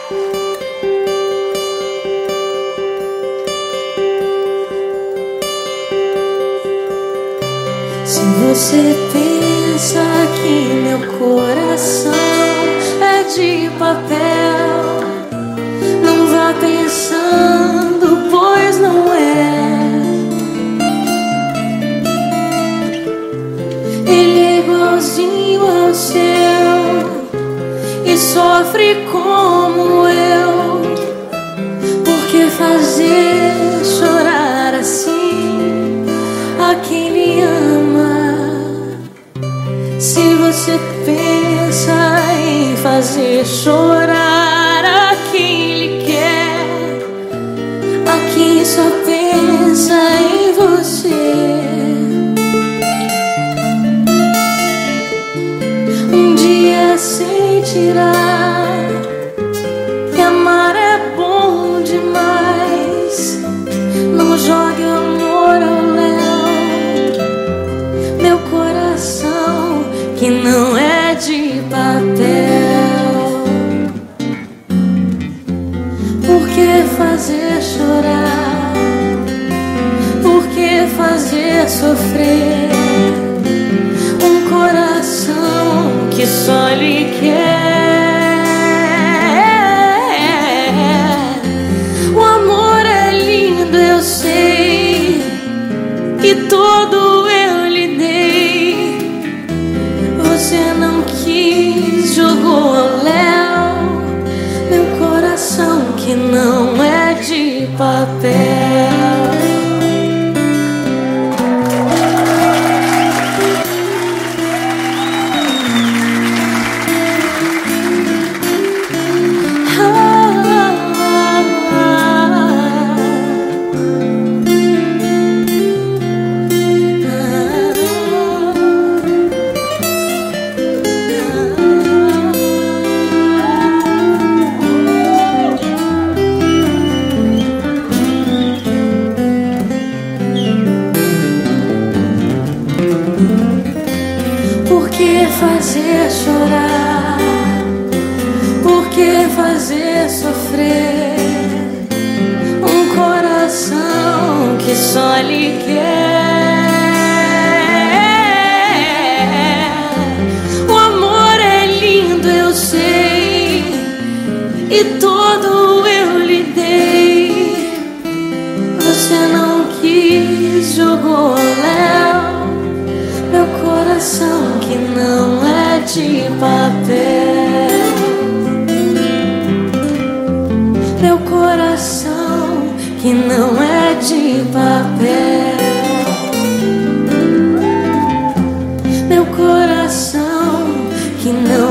Se você pensa que meu coração é de papel, não vá pensando, pois não é. Ele é igualzinho ao seu e sofre como eu. Por que fazer chorar assim a quem lhe ama? Se você pensa em fazer chorar a quem lhe quer, a quem só pensa em você. Um dia sentirá que amar é bom demais. Não jogue o amor ao léu, meu coração que não é de papel. Por que fazer chorar? Por que fazer sofrer um coração que só lhe quer? O amor é lindo, eu sei, e todo eu lhe dei. Você não quis, jogou ao léu, meu coração que não é de papel. Por que fazer chorar? Por que fazer sofrer um coração que só lhe quer? O amor é lindo, eu sei, e todo eu lhe dei. Você não quis, jogou ao léu, meu coração que não é de papel. Meu coração que não é de papel. Meu coração que não